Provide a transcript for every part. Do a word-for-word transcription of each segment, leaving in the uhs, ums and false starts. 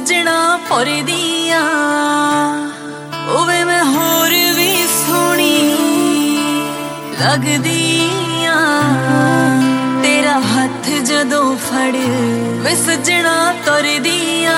सजना पुरदिया ओवे मैं होर भी सोहनी लगदिया तेरा हथ जदों फड़ वे सजना तुरदिया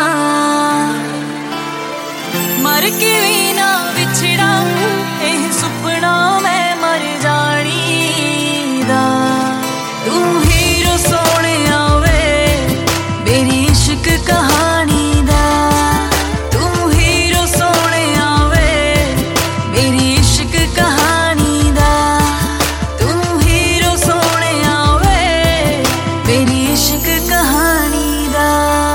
मर के भी ना विछड़ा एह सुपना मैं मर जानी दा तू हीरो सोने आवे मेरी इश्क कहानी दा तू हीरो सोने आवे मेरी इश्क कहानी दा तू हीरो सोने आवे मेरी इश्क कहानी दा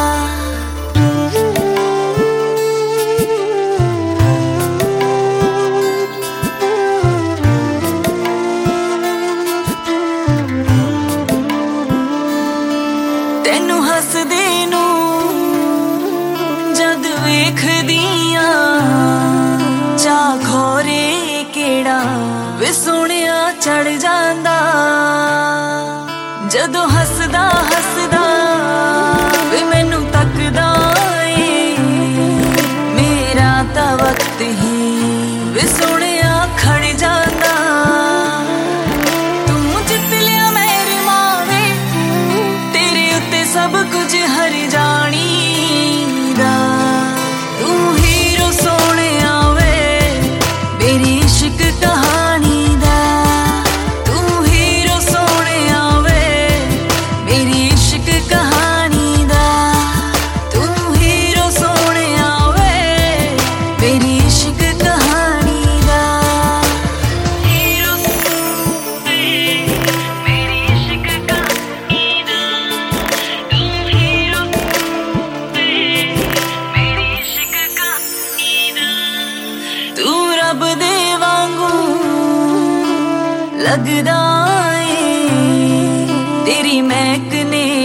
तेनू हसदे नू जद वेखदिया चा खोरे केड़ा वे सोहणिया चढ़ जांदा जदों हसदा हसदा वे मैनू तकदा ए मेरा तां वक्त ही वे सोहणिया खड़ जांदा तू जित लिया मेरी मावे तेरे उत्ते सब कुछ हर जानी दा तू हीरो सोने आवे मेरी इश्क कहानी दा तू हीरो सोने आवे मेरी इश्क कहानी दा तू हीरो सोने आवे मेरी इश्क कहानी दा हीरो मेरी इश्क कहानी दा तू हीरो मेरी इश्क कहानी दा तू रब दे वांगू लगदा ए तेरी महक ने